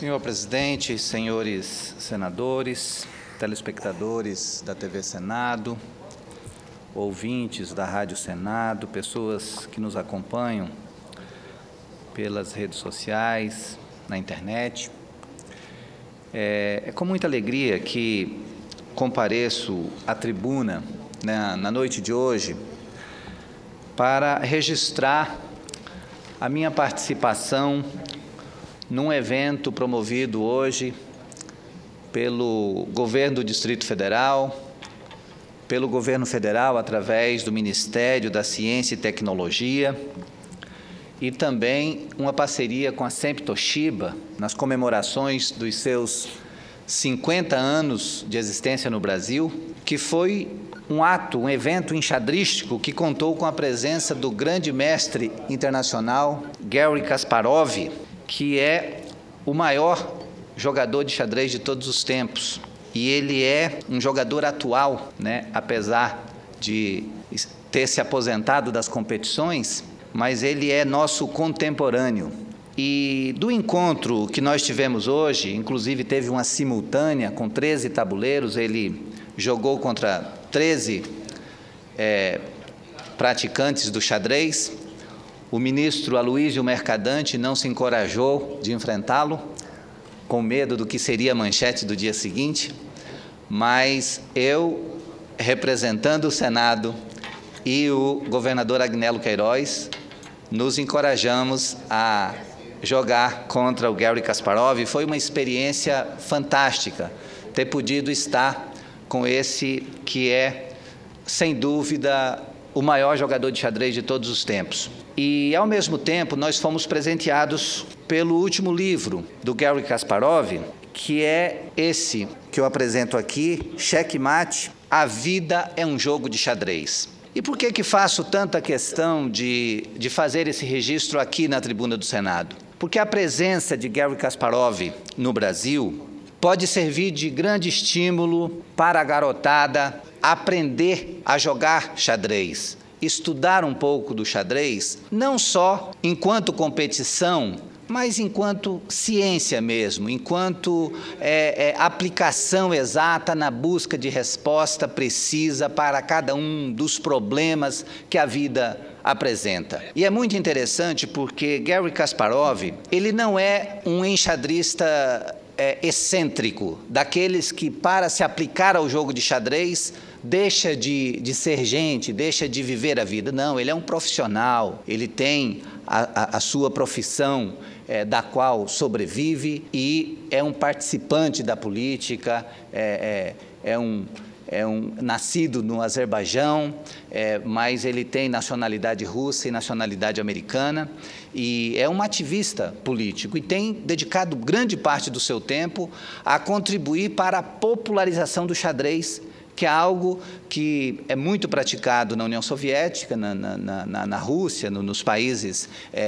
Senhor presidente, senhores senadores, telespectadores da TV Senado, ouvintes da Rádio Senado, pessoas que nos acompanham pelas redes sociais, na internet. É com muita alegria que compareço à tribuna, na noite de hoje, para registrar a minha participação num evento promovido hoje pelo Governo do Distrito Federal, pelo Governo Federal através do Ministério da Ciência e Tecnologia e também uma parceria com a Sempre Toshiba nas comemorações dos seus 50 anos de existência no Brasil, que foi um evento enxadrístico que contou com a presença do grande mestre internacional Garry Kasparov, que é o maior jogador de xadrez de todos os tempos. E ele é um jogador atual, apesar de ter se aposentado das competições, mas ele é nosso contemporâneo. E do encontro que nós tivemos hoje, inclusive teve uma simultânea com 13 tabuleiros, ele jogou contra 13 praticantes do xadrez. O ministro Aloysio Mercadante não se encorajou de enfrentá-lo, com medo do que seria a manchete do dia seguinte, mas eu, representando o Senado e o governador Agnello Queiroz, nos encorajamos a jogar contra o Garry Kasparov. Foi uma experiência fantástica ter podido estar com esse que é, sem dúvida, o maior jogador de xadrez de todos os tempos. E, ao mesmo tempo, nós fomos presenteados pelo último livro do Garry Kasparov, que é esse que eu apresento aqui, Checkmate, A Vida é um Jogo de Xadrez. E por que faço tanta questão de fazer esse registro aqui na tribuna do Senado? Porque a presença de Garry Kasparov no Brasil pode servir de grande estímulo para a garotada aprender a jogar xadrez, estudar um pouco do xadrez, não só enquanto competição, mas enquanto ciência mesmo, enquanto aplicação exata na busca de resposta precisa para cada um dos problemas que a vida apresenta. E é muito interessante porque Garry Kasparov, ele não é um enxadrista excêntrico, daqueles que, para se aplicar ao jogo de xadrez, deixa de ser gente, deixa de viver a vida. Não, ele é um profissional, ele tem a sua profissão da qual sobrevive e é um participante da política, é um nascido no Azerbaijão, mas ele tem nacionalidade russa e nacionalidade americana, e é um ativista político e tem dedicado grande parte do seu tempo a contribuir para a popularização do xadrez, que é algo que é muito praticado na União Soviética, na Rússia, nos países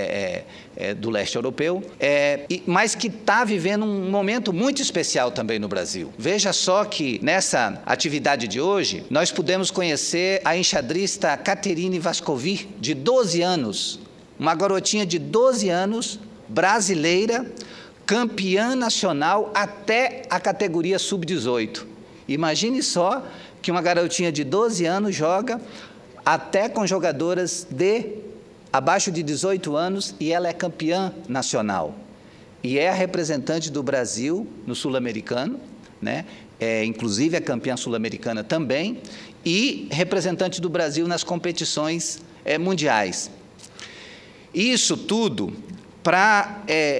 do leste europeu, mas que está vivendo um momento muito especial também no Brasil. Veja só que nessa atividade de hoje, nós pudemos conhecer a enxadrista Kateryna Vascovi, de 12 anos, uma garotinha de 12 anos, brasileira, campeã nacional até a categoria sub-18. Imagine só que uma garotinha de 12 anos joga até com jogadoras abaixo de 18 anos e ela é campeã nacional. E é a representante do Brasil no Sul-Americano, inclusive é campeã sul-americana também, e representante do Brasil nas competições mundiais. Isso tudo para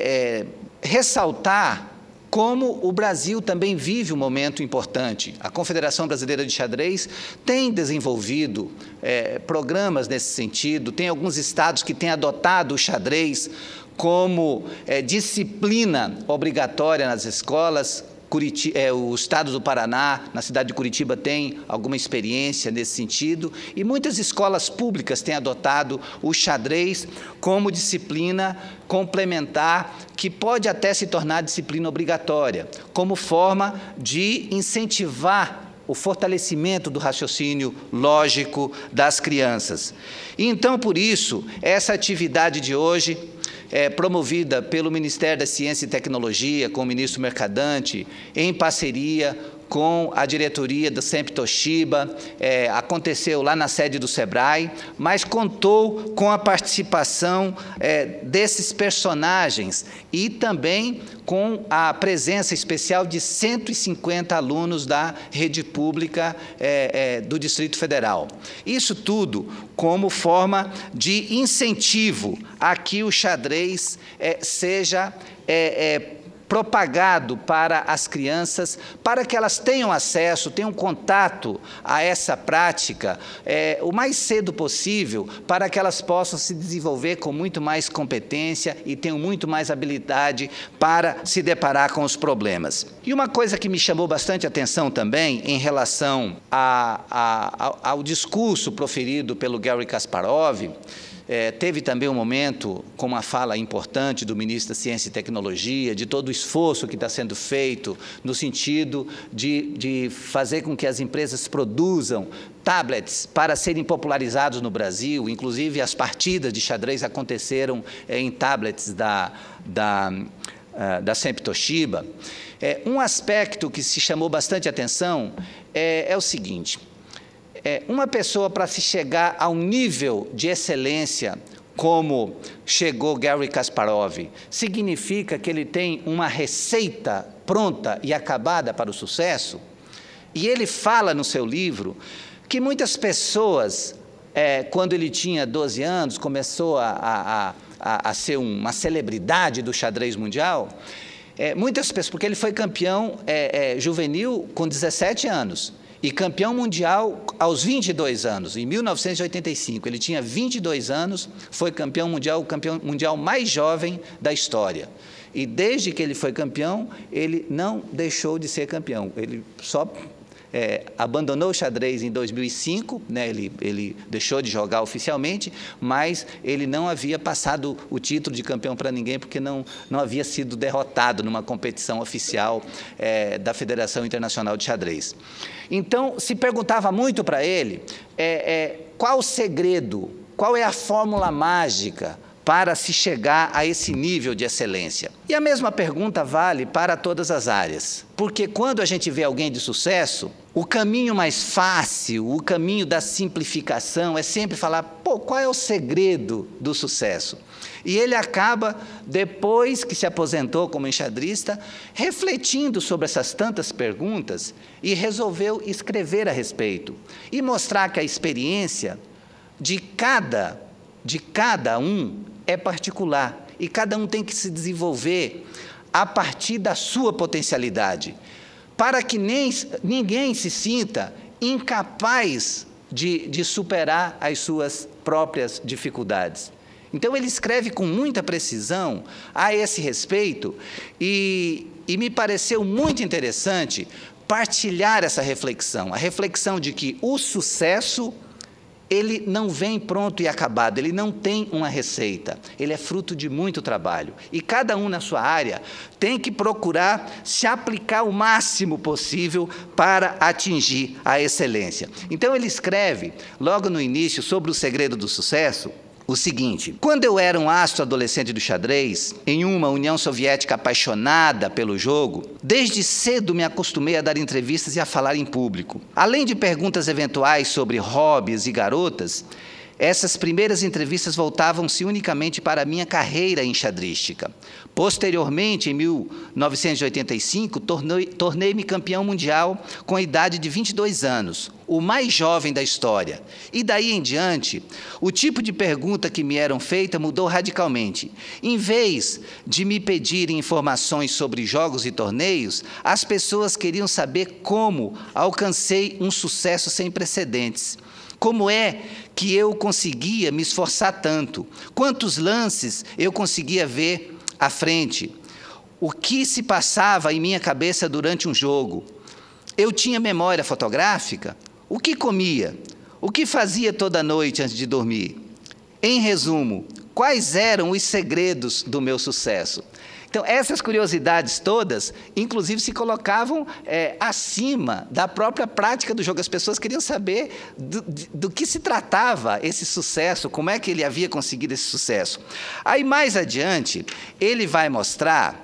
ressaltar como o Brasil também vive um momento importante. A Confederação Brasileira de Xadrez tem desenvolvido programas nesse sentido, tem alguns estados que têm adotado o xadrez como disciplina obrigatória nas escolas. O estado do Paraná, na cidade de Curitiba, tem alguma experiência nesse sentido, e muitas escolas públicas têm adotado o xadrez como disciplina complementar, que pode até se tornar disciplina obrigatória, como forma de incentivar o fortalecimento do raciocínio lógico das crianças. E, então, por isso, essa atividade de hoje é promovida pelo Ministério da Ciência e Tecnologia, com o ministro Mercadante, em parceria com a diretoria do SEMP Toshiba, aconteceu lá na sede do SEBRAE, mas contou com a participação desses personagens e também com a presença especial de 150 alunos da rede pública do Distrito Federal. Isso tudo como forma de incentivo a que o xadrez seja propagado para as crianças, para que elas tenham acesso, tenham contato a essa prática o mais cedo possível, para que elas possam se desenvolver com muito mais competência e tenham muito mais habilidade para se deparar com os problemas. E uma coisa que me chamou bastante atenção também, em relação ao discurso proferido pelo Garry Kasparov, teve também um momento com uma fala importante do ministro da Ciência e Tecnologia, de todo o esforço que está sendo feito no sentido de fazer com que as empresas produzam tablets para serem popularizados no Brasil. Inclusive, as partidas de xadrez aconteceram em tablets da SEMP Toshiba. Um aspecto que se chamou bastante atenção é o seguinte: uma pessoa, para se chegar a um nível de excelência como chegou Garry Kasparov, significa que ele tem uma receita pronta e acabada para o sucesso? E ele fala no seu livro que muitas pessoas, quando ele tinha 12 anos, começou a ser uma celebridade do xadrez mundial, muitas pessoas, porque ele foi campeão juvenil com 17 anos, e campeão mundial aos 22 anos, em 1985. Ele tinha 22 anos, foi campeão mundial, o campeão mundial mais jovem da história. E desde que ele foi campeão, ele não deixou de ser campeão. Ele só abandonou o xadrez em 2005, né? Ele deixou de jogar oficialmente, mas ele não havia passado o título de campeão para ninguém, porque não havia sido derrotado numa competição oficial da Federação Internacional de Xadrez. Então, se perguntava muito para ele qual o segredo, qual é a fórmula mágica para se chegar a esse nível de excelência. E a mesma pergunta vale para todas as áreas, porque quando a gente vê alguém de sucesso, o caminho mais fácil, o caminho da simplificação é sempre falar, qual é o segredo do sucesso? E ele acaba, depois que se aposentou como enxadrista, refletindo sobre essas tantas perguntas e resolveu escrever a respeito e mostrar que a experiência de cada um é particular e cada um tem que se desenvolver a partir da sua potencialidade, para que ninguém se sinta incapaz de superar as suas próprias dificuldades. Então, ele escreve com muita precisão a esse respeito e me pareceu muito interessante partilhar essa reflexão, a reflexão de que o sucesso, ele não vem pronto e acabado, ele não tem uma receita, ele é fruto de muito trabalho. E cada um na sua área tem que procurar se aplicar o máximo possível para atingir a excelência. Então, ele escreve, logo no início, sobre o segredo do sucesso, o seguinte: quando eu era um astro adolescente do xadrez, em uma União Soviética apaixonada pelo jogo, desde cedo me acostumei a dar entrevistas e a falar em público. Além de perguntas eventuais sobre hobbies e garotas, essas primeiras entrevistas voltavam-se unicamente para a minha carreira enxadrística. Posteriormente, em 1985, tornei-me campeão mundial com a idade de 22 anos, o mais jovem da história. E daí em diante, o tipo de pergunta que me eram feitas mudou radicalmente. Em vez de me pedirem informações sobre jogos e torneios, as pessoas queriam saber como alcancei um sucesso sem precedentes. Como é que eu conseguia me esforçar tanto? Quantos lances eu conseguia ver à frente? O que se passava em minha cabeça durante um jogo? Eu tinha memória fotográfica? O que comia? O que fazia toda noite antes de dormir? Em resumo, quais eram os segredos do meu sucesso? Então, essas curiosidades todas, inclusive, se colocavam acima da própria prática do jogo. As pessoas queriam saber do que se tratava esse sucesso, como é que ele havia conseguido esse sucesso. Aí, mais adiante, ele vai mostrar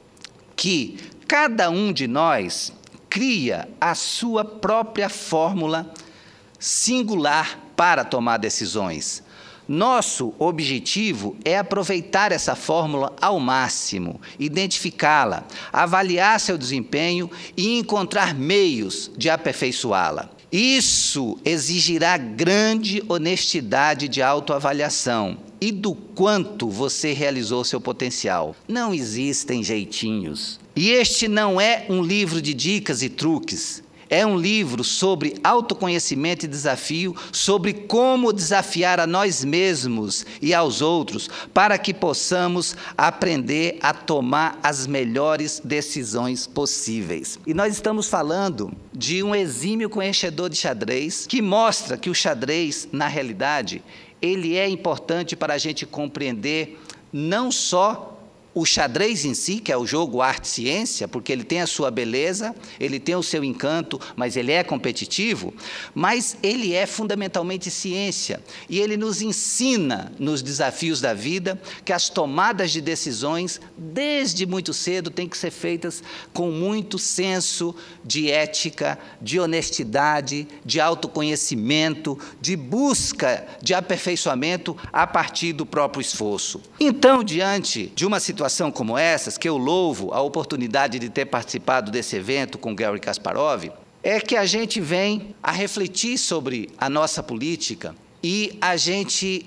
que cada um de nós cria a sua própria fórmula singular para tomar decisões. Nosso objetivo é aproveitar essa fórmula ao máximo, identificá-la, avaliar seu desempenho e encontrar meios de aperfeiçoá-la. Isso exigirá grande honestidade de autoavaliação e do quanto você realizou seu potencial. Não existem jeitinhos. E este não é um livro de dicas e truques. É um livro sobre autoconhecimento e desafio, sobre como desafiar a nós mesmos e aos outros, para que possamos aprender a tomar as melhores decisões possíveis. E nós estamos falando de um exímio conhecedor de xadrez, que mostra que o xadrez, na realidade, ele é importante para a gente compreender não só o xadrez em si, que é o jogo arte-ciência, porque ele tem a sua beleza, ele tem o seu encanto, mas ele é competitivo, mas ele é fundamentalmente ciência, e ele nos ensina, nos desafios da vida, que as tomadas de decisões, desde muito cedo, têm que ser feitas com muito senso de ética, de honestidade, de autoconhecimento, de busca de aperfeiçoamento a partir do próprio esforço. Então, diante de uma situação como essas, que eu louvo a oportunidade de ter participado desse evento com Garry Kasparov, é que a gente vem a refletir sobre a nossa política e a gente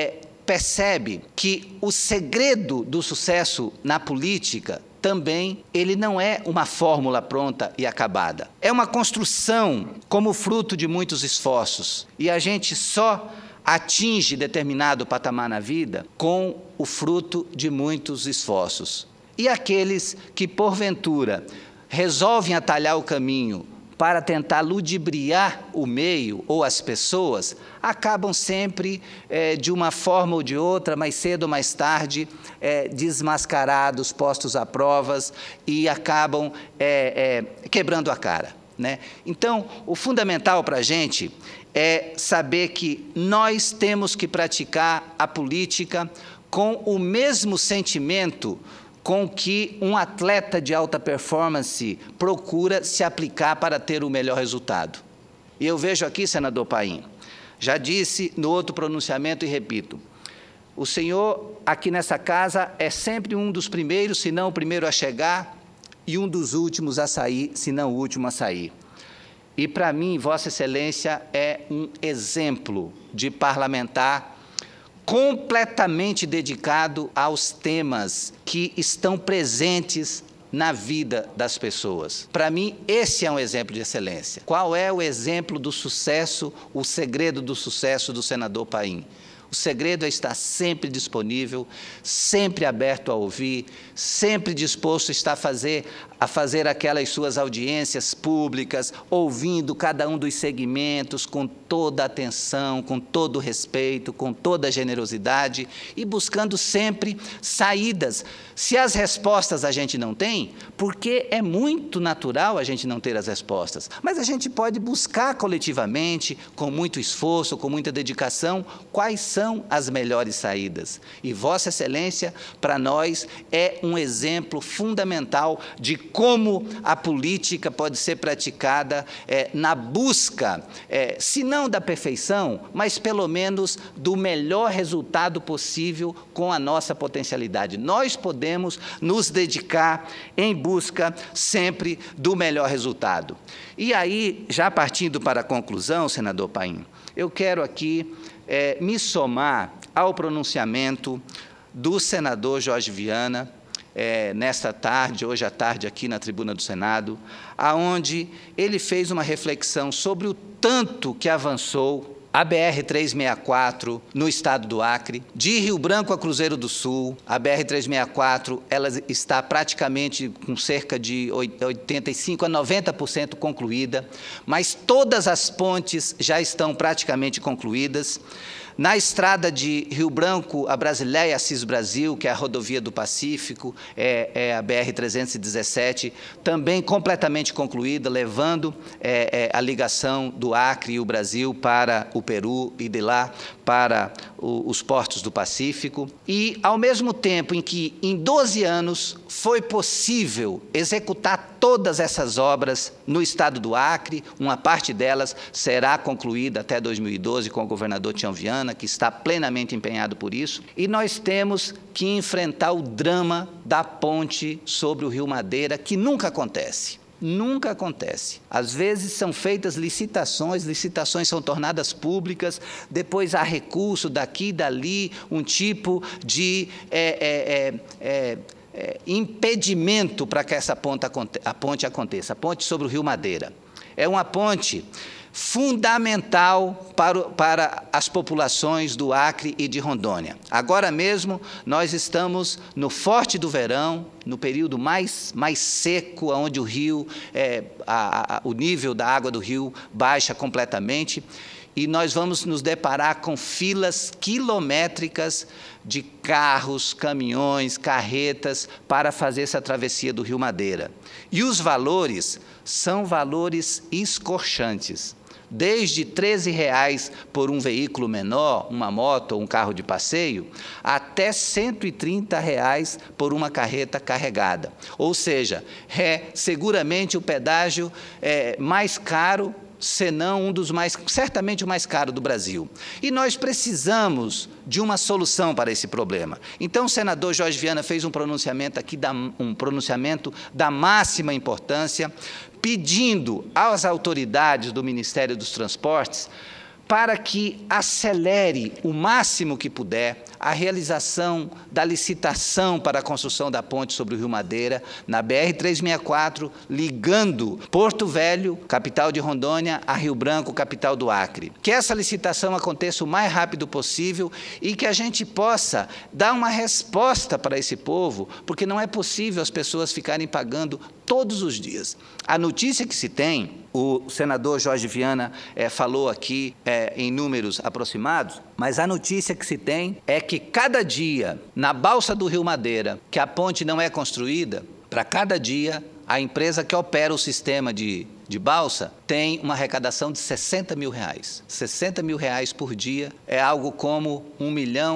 percebe que o segredo do sucesso na política também ele não é uma fórmula pronta e acabada. É uma construção como fruto de muitos esforços. E a gente só atinge determinado patamar na vida com o fruto de muitos esforços. E aqueles que, porventura, resolvem atalhar o caminho para tentar ludibriar o meio ou as pessoas, acabam sempre, de uma forma ou de outra, mais cedo ou mais tarde, desmascarados, postos a provas e acabam quebrando a cara, né? Então, o fundamental para a gente é saber que nós temos que praticar a política com o mesmo sentimento com que um atleta de alta performance procura se aplicar para ter o melhor resultado. E eu vejo aqui, senador Paim, já disse no outro pronunciamento e repito, o senhor aqui nessa casa é sempre um dos primeiros, se não o primeiro a chegar, e um dos últimos a sair, se não o último a sair. E, para mim, Vossa Excelência é um exemplo de parlamentar completamente dedicado aos temas que estão presentes na vida das pessoas. Para mim, esse é um exemplo de excelência. Qual é o exemplo do sucesso, o segredo do sucesso do senador Paim? O segredo é estar sempre disponível, sempre aberto a ouvir, sempre disposto a fazer aquelas suas audiências públicas, ouvindo cada um dos segmentos com toda a atenção, com todo o respeito, com toda a generosidade e buscando sempre saídas. Se as respostas a gente não tem, porque é muito natural a gente não ter as respostas, mas a gente pode buscar coletivamente, com muito esforço, com muita dedicação, quais são as melhores saídas. E Vossa Excelência, para nós, é um exemplo fundamental de como a política pode ser praticada na busca, se não da perfeição, mas pelo menos do melhor resultado possível com a nossa potencialidade. Nós podemos nos dedicar em busca sempre do melhor resultado. E aí, já partindo para a conclusão, senador Paim, eu quero aqui me somar ao pronunciamento do senador Jorge Viana, nesta tarde, hoje à tarde, aqui na tribuna do Senado, aonde ele fez uma reflexão sobre o tanto que avançou a BR-364 no estado do Acre, de Rio Branco a Cruzeiro do Sul. A BR-364 ela está praticamente com cerca de 85% a 90% concluída, mas todas as pontes já estão praticamente concluídas. Na estrada de Rio Branco a Brasileia, Assis Brasil, que é a rodovia do Pacífico, é a BR-317, também completamente concluída, levando a ligação do Acre e o Brasil para o Peru e de lá para os portos do Pacífico. E, ao mesmo tempo em que, em 12 anos, foi possível executar todas essas obras no estado do Acre, uma parte delas será concluída até 2012 com o governador Tião Viana, que está plenamente empenhado por isso, e nós temos que enfrentar o drama da ponte sobre o Rio Madeira, que nunca acontece. Nunca acontece. Às vezes são feitas licitações são tornadas públicas, depois há recurso daqui e dali, um tipo de impedimento para que essa ponte aconteça. A ponte sobre o Rio Madeira. É uma ponte fundamental para as populações do Acre e de Rondônia. Agora mesmo, nós estamos no forte do verão, no período mais seco, onde o rio, o nível da água do rio baixa completamente, e nós vamos nos deparar com filas quilométricas de carros, caminhões, carretas para fazer essa travessia do Rio Madeira. E os valores são valores escorchantes. Desde R$ 13,00 por um veículo menor, uma moto ou um carro de passeio, até R$ 130,00 por uma carreta carregada. Ou seja, seguramente o pedágio mais caro, senão certamente o mais caro do Brasil. E nós precisamos de uma solução para esse problema. Então, o senador Jorge Viana fez um pronunciamento aqui, um pronunciamento da máxima importância, pedindo às autoridades do Ministério dos Transportes para que acelere o máximo que puder a realização da licitação para a construção da ponte sobre o Rio Madeira, na BR-364, ligando Porto Velho, capital de Rondônia, a Rio Branco, capital do Acre. Que essa licitação aconteça o mais rápido possível e que a gente possa dar uma resposta para esse povo, porque não é possível as pessoas ficarem pagando todos os dias. A notícia que se tem, o senador Jorge Viana falou aqui em números aproximados, mas a notícia que se tem é que cada dia, na balsa do Rio Madeira, que a ponte não é construída, para cada dia, a empresa que opera o sistema de balsa tem uma arrecadação de R$ 60 mil. R$ 60 mil por dia é algo como R$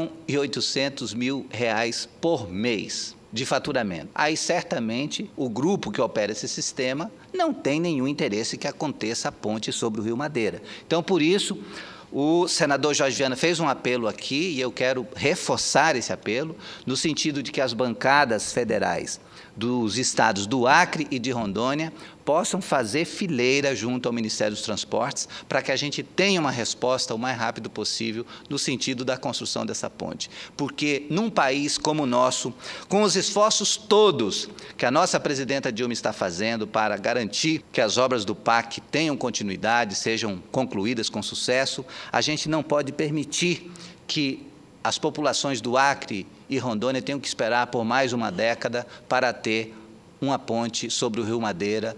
1.800.000 por mês de faturamento. Aí, certamente, o grupo que opera esse sistema não tem nenhum interesse que aconteça a ponte sobre o Rio Madeira. Então, por isso, o senador Jorge Viana fez um apelo aqui, e eu quero reforçar esse apelo, no sentido de que as bancadas federais dos estados do Acre e de Rondônia possam fazer fileira junto ao Ministério dos Transportes para que a gente tenha uma resposta o mais rápido possível no sentido da construção dessa ponte. Porque num país como o nosso, com os esforços todos que a nossa presidenta Dilma está fazendo para garantir que as obras do PAC tenham continuidade, sejam concluídas com sucesso, a gente não pode permitir que as populações do Acre e Rondônia tenham que esperar por mais uma década para ter uma ponte sobre o Rio Madeira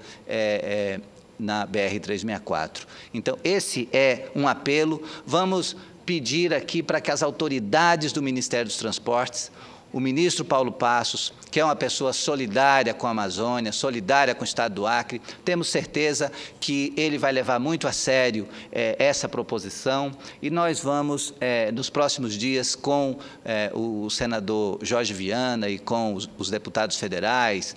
na BR-364. Então, esse é um apelo. Vamos pedir aqui para que as autoridades do Ministério dos Transportes, o ministro Paulo Passos, que é uma pessoa solidária com a Amazônia, solidária com o estado do Acre, temos certeza que ele vai levar muito a sério essa proposição, e nós vamos, nos próximos dias, com o senador Jorge Viana e com os deputados federais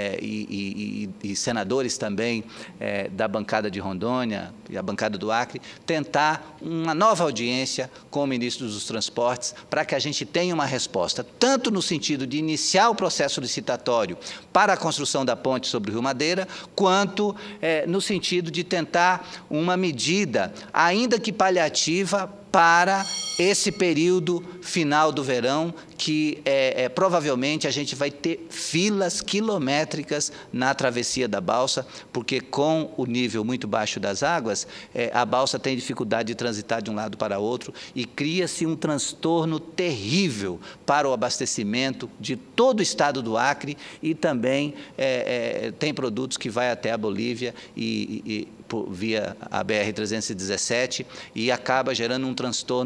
e senadores também da bancada de Rondônia e a bancada do Acre, tentar uma nova audiência com o ministro dos Transportes para que a gente tenha uma resposta, tanto no sentido de iniciar o processo licitatório para a construção da ponte sobre o Rio Madeira, quanto no sentido de tentar uma medida, ainda que paliativa, para esse período final do verão, que provavelmente a gente vai ter filas quilométricas na travessia da balsa, porque com o nível muito baixo das águas, a balsa tem dificuldade de transitar de um lado para outro e cria-se um transtorno terrível para o abastecimento de todo o estado do Acre, e também tem produtos que vai até a Bolívia via a BR-317 e acaba gerando um transtorno geral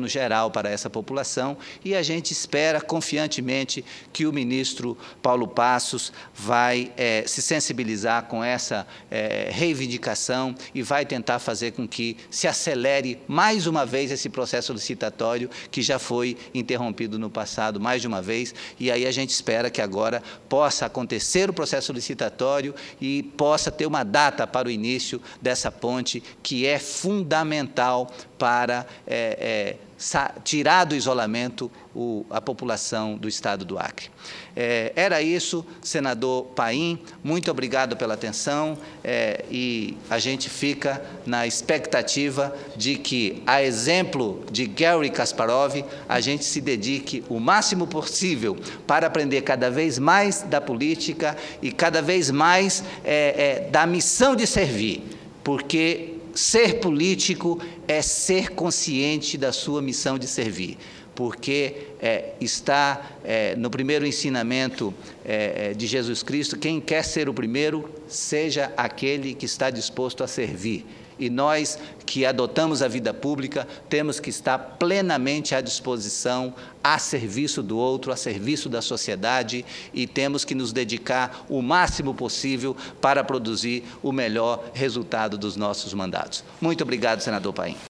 fundamental para essa população, e a gente espera confiantemente que o ministro Paulo Passos vai se sensibilizar com essa reivindicação e vai tentar fazer com que se acelere mais uma vez esse processo licitatório que já foi interrompido no passado mais de uma vez, e aí a gente espera que agora possa acontecer o processo licitatório e possa ter uma data para o início dessa ponte, que é fundamental para tirar do isolamento a população do estado do Acre. Era isso, senador Paim, muito obrigado pela atenção, e a gente fica na expectativa de que, a exemplo de Garry Kasparov, a gente se dedique o máximo possível para aprender cada vez mais da política e cada vez mais da missão de servir, porque ser político é ser consciente da sua missão de servir, porque está no primeiro ensinamento de Jesus Cristo: quem quer ser o primeiro, seja aquele que está disposto a servir. E nós que adotamos a vida pública temos que estar plenamente à disposição, a serviço do outro, a serviço da sociedade, e temos que nos dedicar o máximo possível para produzir o melhor resultado dos nossos mandatos. Muito obrigado, senador Paim.